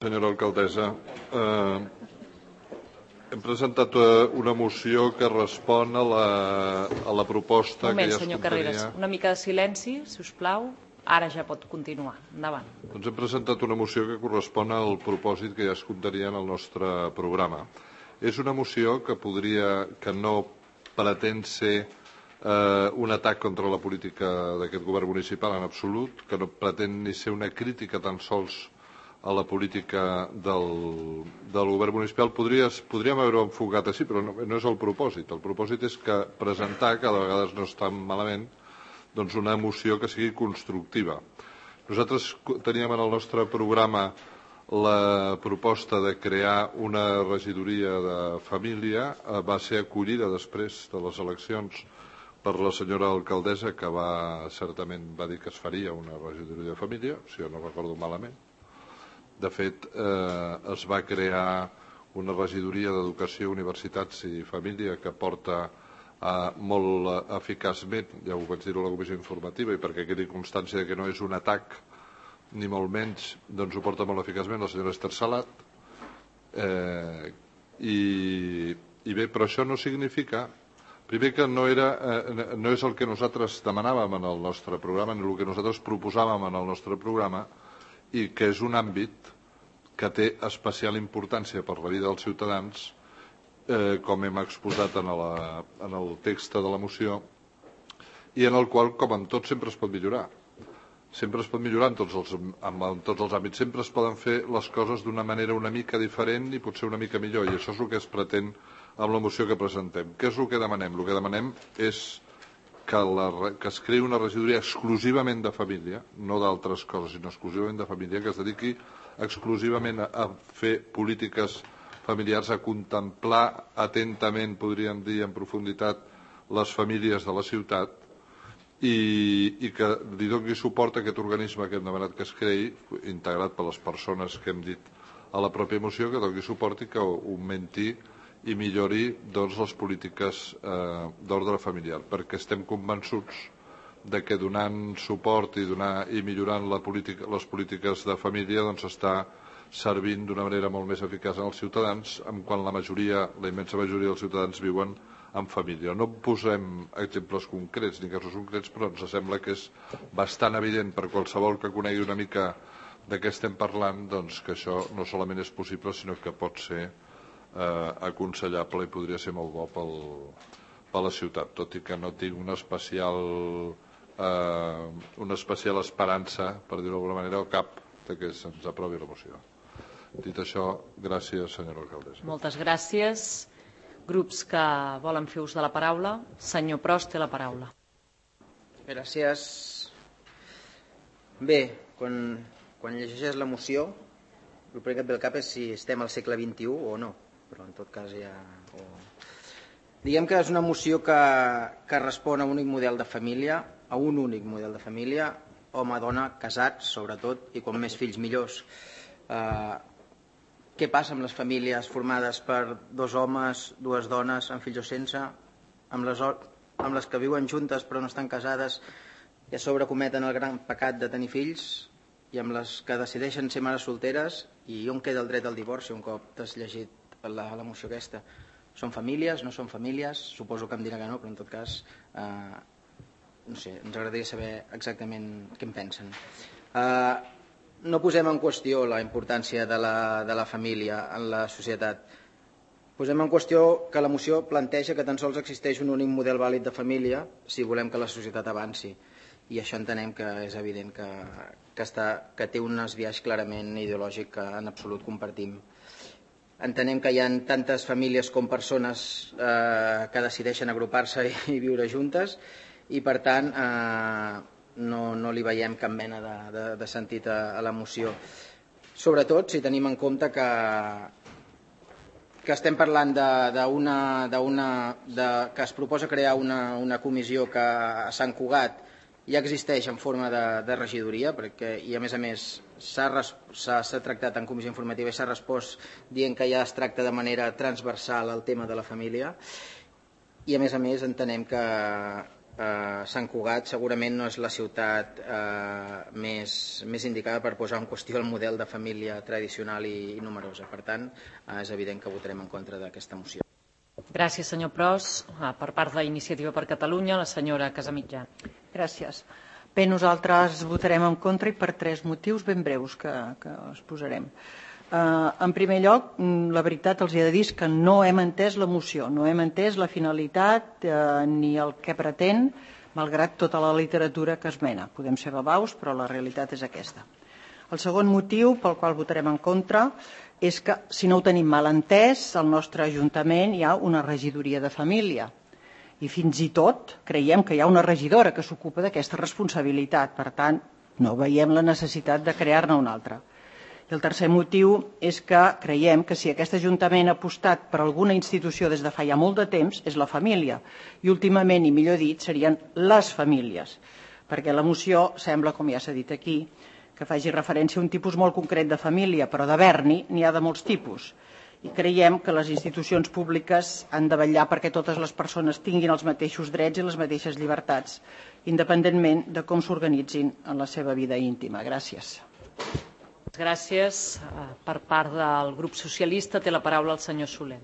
Senyora alcaldessa, hem presentat una moció que respon a la proposta que ja es senyor Carreras, una mica de silenci, si us plau. Ara ja pot continuar. Endavant. Doncs hem presentat una moció que correspon al propòsit que ja es contaria en el nostre programa. És una moció que no pretén ser un atac contra la política d'aquest govern municipal en absolut, que no pretén ni ser una crítica tan sols a la política del govern municipal. Podríem haver-ho enfocat així, però no és el propòsit. El propòsit és que presentar, que de vegades no està malament, doncs una moció que sigui constructiva. Nosaltres teníem en el nostre programa la proposta de crear una regidoria de família. Va ser acollida després de les eleccions per la senyora alcaldessa, que certament va dir que es faria una regidoria de família, si jo no recordo malament. De fet, es va crear una regidoria d'Educació, Universitats i Família que porta molt eficaçment, ja ho vaig dir a la comissió informativa, i perquè quedi constància que no és un atac, ni molt menys, doncs ho porta molt eficaçment la senyora Esther Salat. I bé, però això no significa, primer, que no és el que nosaltres demanàvem en el nostre programa, ni el que nosaltres proposàvem en el nostre programa, i que és un àmbit que té especial importància per la vida dels ciutadans, com hem exposat en el text de la moció, i en el qual, com en tot, sempre es pot millorar. Sempre es pot millorar en tots els àmbits. Sempre es poden fer les coses d'una manera una mica diferent i potser una mica millor, i això és el que es pretén amb la moció que presentem. Què és el que demanem? El que demanem és que es creï una regidoria exclusivament de família, no d'altres coses, sinó exclusivament de família, que es dediqui exclusivament a fer polítiques familiars, a contemplar atentament, podríem dir, en profunditat, les famílies de la ciutat, i que li doni suport a aquest organisme que hem demanat que es creï, integrat per les persones que hem dit a la pròpia moció, que doni suport i que augmenti i millori les polítiques d'ordre familiar, perquè estem convençuts que donant suport i millorant les polítiques de família està servint d'una manera molt més eficaç als ciutadans, quan la immensa majoria dels ciutadans viuen en família. No posem exemples concrets ni casos concrets, però ens sembla que és bastant evident per qualsevol que conegui una mica de què estem parlant, que això no solament és possible, sinó que pot ser aconsellable i podria ser molt bo per la ciutat, tot i que no tinc una especial esperança, per dir-ho d'alguna manera, o cap, que se'ns aprovi la moció. Dit això, gràcies, senyora alcaldessa. Moltes gràcies. Grups que volen fer ús de la paraula. Senyor Pros, té la paraula. Gràcies. Bé, quan llegeixes la moció, el primer que et ve al cap és si estem al segle XXI o no, però en tot cas ja... Diguem que és una moció que respon a un únic model de família, home, dona, casats, sobretot, i com més fills millors. Què passa amb les famílies formades per dos homes, dues dones, amb fills o sense, amb les que viuen juntes però no estan casades i a sobre cometen el gran pecat de tenir fills, i amb les que decideixen ser mares solteres, i on queda el dret al divorci un cop t'has llegit la moció aquesta? Són famílies, no són famílies? Suposo que em dirà que no, però en tot cas no sé, ens agradaria saber exactament què en pensen. No posem en qüestió la importància de la família en la societat. Posem en qüestió que la moció planteja que tan sols existeix un únic model vàlid de família si volem que la societat avanci, i això entenem que és evident que té un esbiaix clarament ideològic que en absolut compartim. Entenem que hi ha tantes famílies com persones que decideixen agrupar-se i viure juntes, i per tant no li veiem cap mena de sentit a la moció. Sobretot si tenim en compte que estem parlant que es proposa crear una comissió que a Sant Cugat ja existeix en forma de regidoria, i a més s'ha tractat en comissió informativa i s'ha respost dient que ja es tracta de manera transversal el tema de la família, i a més entenem que Sant Cugat segurament no és la ciutat més indicada per posar en qüestió el model de família tradicional i numerosa. Per tant, és evident que votarem en contra d'aquesta moció. Gràcies, senyor Pros. Per part d'Iniciativa per Catalunya, la senyora Casamitjana. Gràcies. Bé, nosaltres votarem en contra i per 3 motius ben breus que exposarem. En primer lloc, la veritat els he de dir que no hem entès la moció, no hem entès la finalitat ni el que pretén, malgrat tota la literatura que esmena. Podem ser babaus, però la realitat és aquesta. El segon motiu pel qual votarem en contra és que, si no ho tenim mal entès, al nostre Ajuntament hi ha una regidoria de família i fins i tot creiem que hi ha una regidora que s'ocupa d'aquesta responsabilitat. Per tant, no veiem la necessitat de crear-ne una altra. I el tercer motiu és que creiem que si aquest Ajuntament ha apostat per alguna institució des de fa ja molt de temps és la família i últimament, i millor dit, serien les famílies, perquè la moció sembla, com ja s'ha dit aquí, que faci referència a un tipus molt concret de família, però d'haver-n'hi n'hi ha de molts tipus. I creiem que les institucions públiques han de vetllar perquè totes les persones tinguin els mateixos drets i les mateixes llibertats, independentment de com s'organitzin en la seva vida íntima. Gràcies. Gràcies. Per part del grup socialista té la paraula el senyor Soler.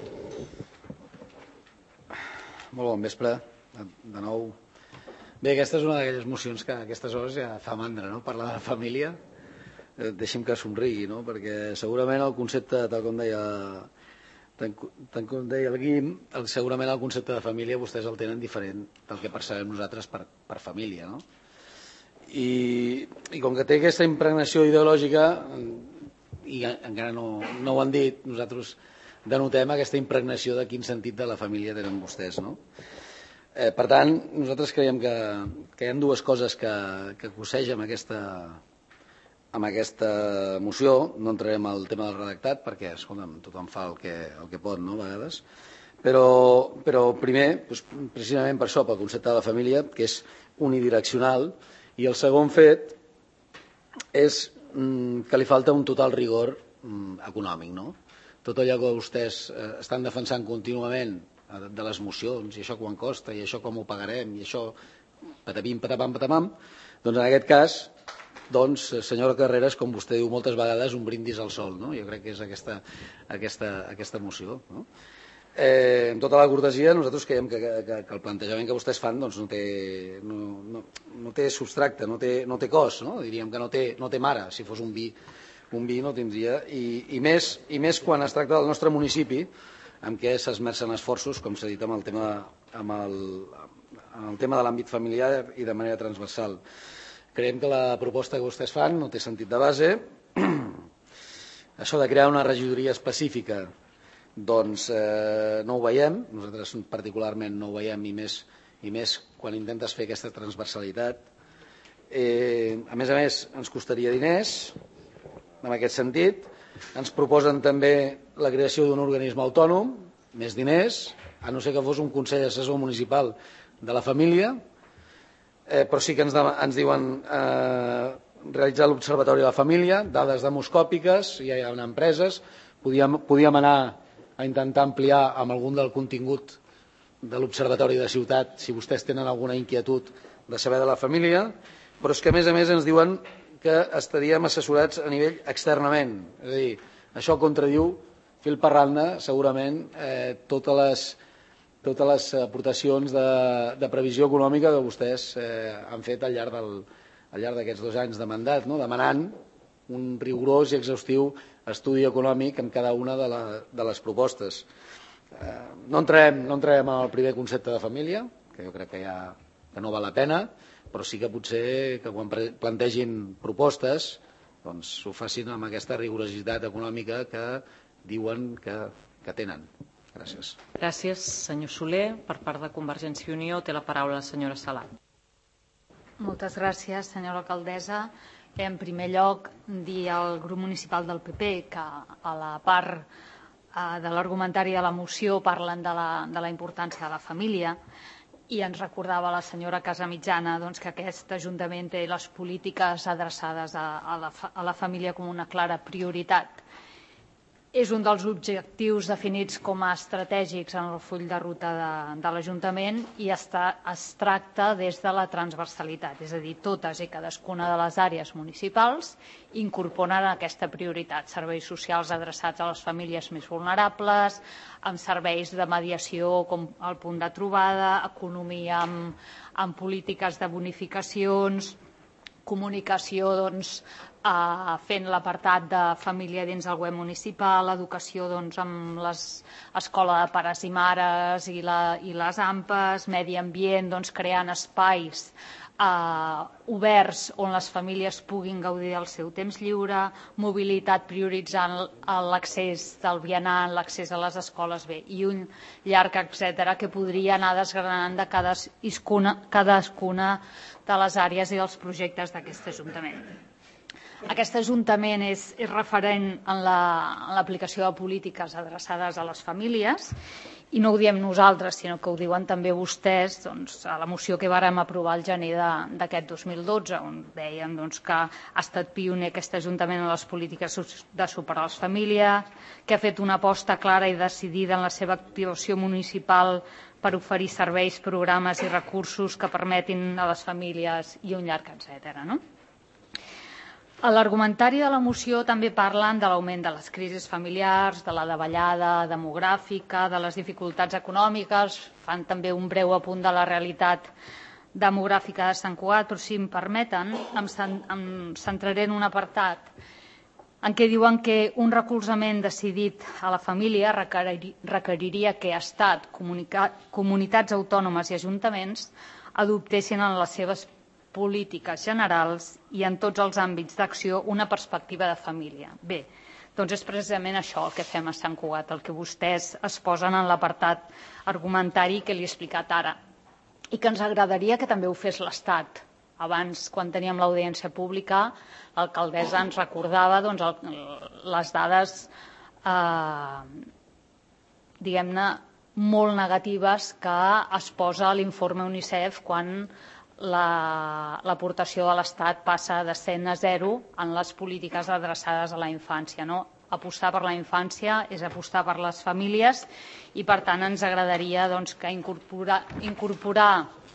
Molt bon vespre, de nou. Bé, aquesta és una d'aquelles mocions que a aquestes hores ja fa mandra, no? Parlar de família. Deixi'm que somrigui, no? Perquè segurament el concepte, tal com deia el Guim, segurament el concepte de família vostès el tenen diferent del que percebem nosaltres per família, no? I com que té aquesta impregnació ideològica, i encara no ho han dit, nosaltres denotem aquesta impregnació de quin sentit de la família tenen vostès, no? Per tant, nosaltres creiem que hi ha dues coses que cossegen amb aquesta moció. No entrarem al tema del redactat perquè, escolta'm, tothom fa el que pot, no?, a vegades. Però primer, precisament per això, pel concepte de la família, que és unidireccional, i el segon fet és que li falta un total rigor econòmic, no? Tot allò que vostès estan defensant contínuament de les mocions, i això quan costa, i això com ho pagarem, i això patapim, patapam, patapam, doncs en aquest cas, senyora Carreras, com vostè diu moltes vegades, un brindis al sol, no? Jo crec que és aquesta moció, no? Amb tota la cortesia, nosaltres creiem que el plantejament que vostès fan no té substracte, no té cos, no? Diríem que no té mare. Si fos un vi no tindria. I més quan es tracta del nostre municipi, en què s'esmercen esforços, com s'ha dit, amb el tema de l'àmbit familiar i de manera transversal. Creiem que la proposta que vostès fan no té sentit de base. Això de crear una regidoria específica, doncs no ho veiem, nosaltres particularment no ho veiem, i més quan intentes fer aquesta transversalitat. A més, ens costaria diners en aquest sentit. Ens proposen també la creació d'un organisme autònom, més diners, a no ser que fos un Consell Assessor Municipal de la Família, però sí que ens diuen realitzar l'Observatori de la Família, dades demoscòpiques, ja hi ha empreses, podíem anar a intentar ampliar amb algun del contingut de l'Observatori de Ciutat si vostès tenen alguna inquietud de saber de la família, però és que a més ens diuen que estaríem assessorats a nivell externament. És a dir, això contradiu fil per randa segurament totes les aportacions de previsió econòmica que vostès han fet al llarg d'aquests 2 anys de mandat, demanant un rigorós i exhaustiu estudi econòmic en cada una de les propostes. No entrem en el primer concepte de família, que jo crec que no val la pena, però sí que potser que quan plantegin propostes doncs ho facin amb aquesta rigorositat econòmica que diuen que tenen. Gràcies. Gràcies, senyor Soler. Per part de Convergència i Unió té la paraula la senyora Salat. Moltes gràcies, senyora alcaldessa. En primer lloc, dir al grup municipal del PP que a la part de l'argumentari de la moció parlen de la importància de la família i ens recordava la senyora Casamitjana que aquest Ajuntament té les polítiques adreçades a la família com una clara prioritat. és un dels objectius definits com a estratègics en el full de ruta de l'Ajuntament i es tracta des de la transversalitat, és a dir, totes i cadascuna de les àrees municipals incorporen aquesta prioritat, serveis socials adreçats a les famílies més vulnerables, amb serveis de mediació com el punt de trobada, economia amb polítiques de bonificacions, comunicació fent l'apartat de família dins el web municipal, educació amb l'escola de pares i mares i les AMPAs, medi ambient, creant espais oberts on les famílies puguin gaudir del seu temps lliure, mobilitat prioritzant l'accés del vianant, l'accés a les escoles i un llarg etcètera que podria anar desgranant de cadascuna de les àrees i dels projectes d'aquest Ajuntament. Aquest Ajuntament és referent en l'aplicació de polítiques adreçades a les famílies i no ho diem nosaltres, sinó que ho diuen també vostès a la moció que vàrem aprovar al gener d'aquest 2012, on deien que ha estat pioner aquest Ajuntament en les polítiques de suport a les famílies, que ha fet una aposta clara i decidida en la seva activació municipal per oferir serveis, programes i recursos que permetin a les famílies i un llarg etcètera. A l'argumentari de la moció també parlen de l'augment de les crisis familiars, de la davallada demogràfica, de les dificultats econòmiques, fan també un breu apunt de la realitat demogràfica de Sant Cugat, però si em permeten em centraré en un apartat en què diuen que un recolzament decidit a la família requeriria que Estat, comunitats autònomes i ajuntaments adoptessin en les seves polítiques generals i en tots els àmbits d'acció una perspectiva de família. Bé, doncs és precisament això el que fem a Sant Cugat, el que vostès es posen en l'apartat argumentari que li he explicat ara i que ens agradaria que també ho fes l'Estat. Abans, quan teníem l'audiència pública, l'alcaldessa ens recordava les dades, diguem-ne, molt negatives que es posa a l'informe UNICEF quan l'aportació de l'Estat passa de 100 a 0 en les polítiques adreçades a la infància. Apostar per la infància és apostar per les famílies i, per tant, ens agradaria que incorporar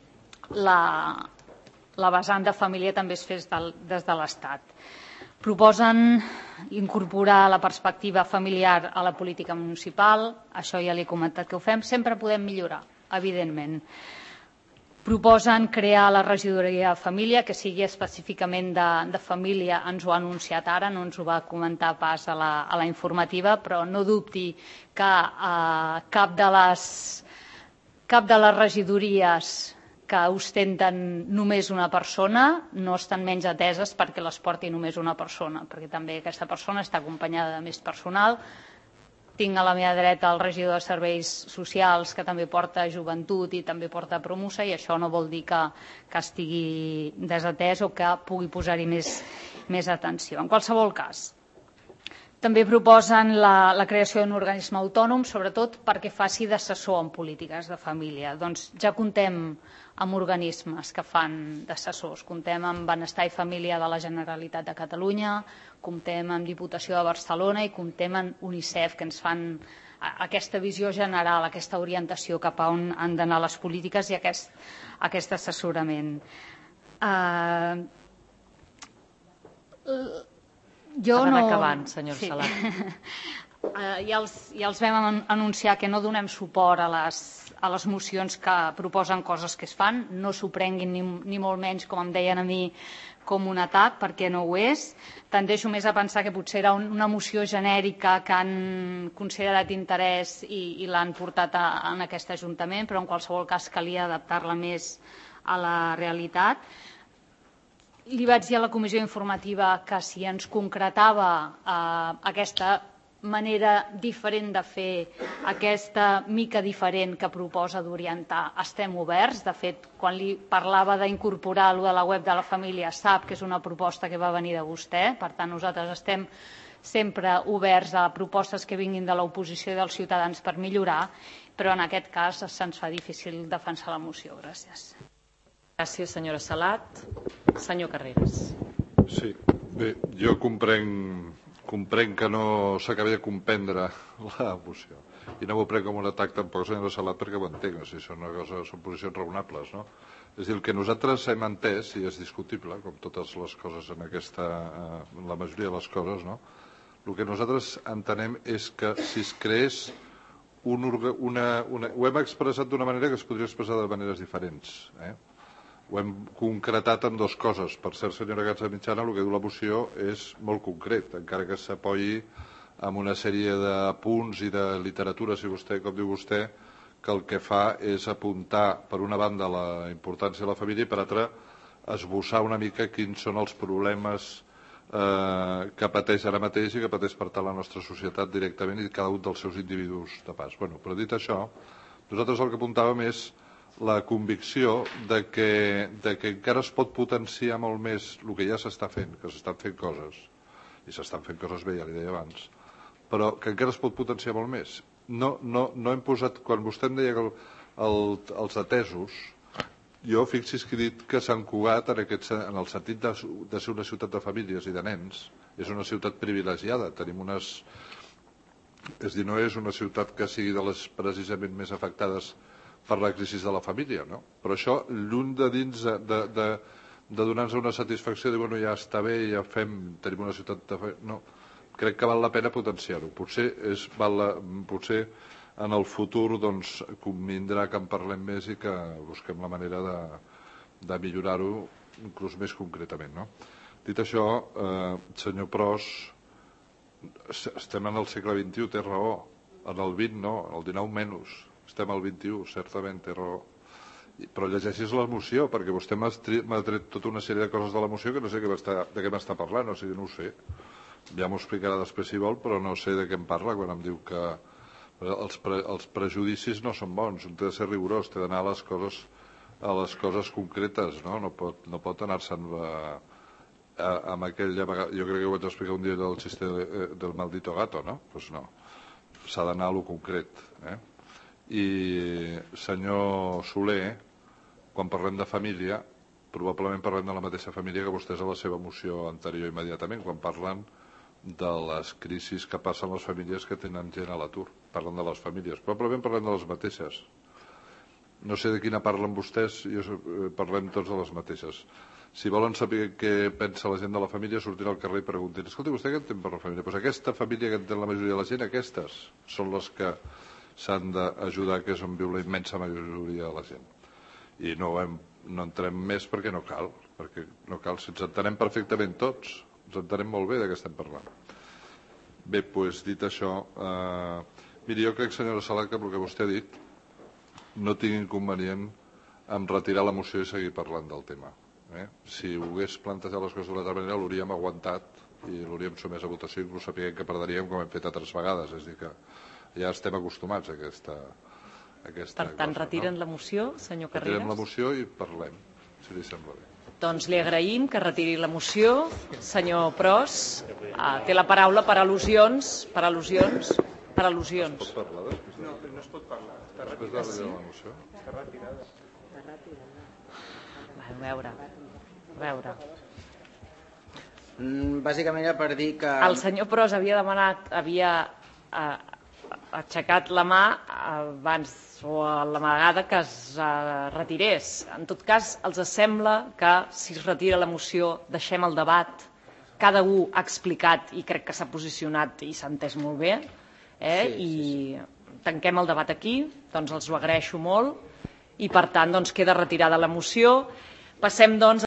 la vessant de família també es fes des de l'Estat. Proposen incorporar la perspectiva familiar a la política municipal, això ja li he comentat que ho fem, sempre podem millorar, evidentment. Proposen crear la regidoria de família, que sigui específicament de família, ens ho ha anunciat ara, no ens ho va comentar pas a la informativa, però no dubti que cap de les regidories que ostenten només una persona no estan menys ateses perquè les porti només una persona, perquè també aquesta persona està acompanyada de més personal. Tinc a la meva dreta el regidor de Serveis Socials, que també porta joventut i també porta promoció, i això no vol dir que estigui desatès o que pugui posar-hi més atenció. En qualsevol cas, també proposen la creació d'un organisme autònom, sobretot perquè faci d'assessor en polítiques de família. Doncs ja comptem amb organismes que fan d'assessors. Comptem amb Benestar i Família de la Generalitat de Catalunya, comptem amb Diputació de Barcelona i comptem amb UNICEF, que ens fan aquesta visió general, aquesta orientació cap a on han d'anar les polítiques i aquest assessorament. Ha d'anar acabant, senyor Salat. Ja els vam anunciar que no donem suport a les mocions que proposen coses que es fan, no s'ho prenguin ni molt menys, com em deien a mi, com un atac, perquè no ho és. Tendeixo més a pensar que potser era una moció genèrica que han considerat interès i l'han portat en aquest Ajuntament, però en qualsevol cas calia adaptar-la més a la realitat. Li vaig dir a la comissió informativa que si ens concretava aquesta manera diferent de fer, aquesta mica diferent que proposa d'orientar, estem oberts. De fet, quan li parlava d'incorporar allò de la web de la família, sap que és una proposta que va venir de vostè. Per tant, nosaltres estem sempre oberts a propostes que vinguin de l'oposició i dels ciutadans per millorar, però en aquest cas se'ns fa difícil defensar la moció. Gràcies. Gràcies, senyora Salat. Senyor Carreras. Sí, bé, jo comprenc comprenc que no s'acabi de comprendre la moció. I no m'ho prenc com un atac tampoc, senyora Salat, perquè ho entenc. Si són posicions raonables, no? És a dir, el que nosaltres hem entès, i és discutible, com totes les coses en la majoria de les coses, no? El que nosaltres entenem és que si es creés ho hem expressat d'una manera que es podria expressar de maneres diferents. Ho hem concretat en dues coses. Per cert, senyora Gatzamitjana, el que diu la moció és molt concret, encara que s'apoyi amb una sèrie de punts i de literatura, si vostè, com diu vostè, que el que fa és apuntar, per una banda, la importància de la família i, per altra, esbossar una mica quins són els problemes que pateix ara mateix i que pateix per tant la nostra societat directament i cada un dels seus individus de pas. Però dit això, nosaltres el que apuntàvem és la convicció de que encara es pot potenciar molt més el que ja s'està fent, que s'estan fent coses, i s'estan fent coses bé, ja li deia abans, però que encara es pot potenciar molt més. No hem posat, quan vostè em deia que els atesos, jo fixi's que he dit que Sant Cugat, en el sentit de ser una ciutat de famílies i de nens, és una ciutat privilegiada. Tenim unes... És a dir, no és una ciutat que sigui de les precisament més afectades per la crisi de la família, no? Però això, lluny de dins de donar-nos una satisfacció, de bueno, ja està bé, ja tenim una ciutat de... No, crec que val la pena potenciar-ho. Potser en el futur doncs, convindrà que en parlem més i que busquem la manera de millorar-ho inclús més concretament. No? Dit això, senyor Pros, estem en el segle XXI, té raó. En el XX no, en el XIX menys. Estem al XXI, certament, té raó. Però llegeixis la moció, perquè vostè m'ha tret tota una sèrie de coses de la moció que no sé de què m'està parlant, o sigui, no ho sé. Ja m'ho explicarà després si vol, però no sé de què em parla quan em diu que els prejudicis no són bons, un té de ser rigorós, té d'anar a les coses concretes, no? No pot anar-se'n amb aquella... Jo crec que ho vaig explicar un dia del xiste del maldito gato, no? Doncs no, s'ha d'anar a lo concret. I senyor Soler, quan parlem de família, probablement parlem de la mateixa família que vostès a la seva moció anterior immediatament, quan parlen de les crisis que passen les famílies que tenen gent a l'atur. Parlen de les famílies, probablement parlem de les mateixes. No sé de quina parlen vostès, parlem tots de les mateixes. Si volen saber què pensa la gent de la família, sortir al carrer i preguntin, escolti, vostè què entén per la família? Doncs aquesta família que entén la majoria de la gent, aquestes són les que s'han d'ajudar, que és on viu la immensa majoria de la gent. I no entrem més perquè no cal, si ens entenem perfectament tots, ens entenem molt bé de què estem parlant. Bé, doncs, dit això, miri, jo crec, senyora Salat, que pel que vostè ha dit, no tinc inconvenient en retirar la moció i seguir parlant del tema. Si ho hagués plantejat les coses d'una altra manera, l'hauríem aguantat i l'hauríem sotmès a votació, inclús sapiguem que perdríem com hem fet altres vegades. És a dir, que ja estem acostumats a aquesta Per tant, retiren la moció, senyor Carreras? Retirem la moció i parlem, si li sembla bé. Doncs li agraïm que retiri la moció. Senyor Pros, té la paraula per al·lusions. Per al·lusions. Es pot parlar després? No es pot parlar. Després de retirar la moció? Està retirada. A veure. Bàsicament era per dir que... El senyor Pros havia aixecat la mà abans o a la vegada que es retirés. En tot cas, els sembla que si es retira la moció deixem el debat. Cada un ha explicat i crec que s'ha posicionat i s'ha entès molt bé. I tanquem el debat aquí, doncs els ho agraeixo molt i per tant queda retirada la moció. Passem doncs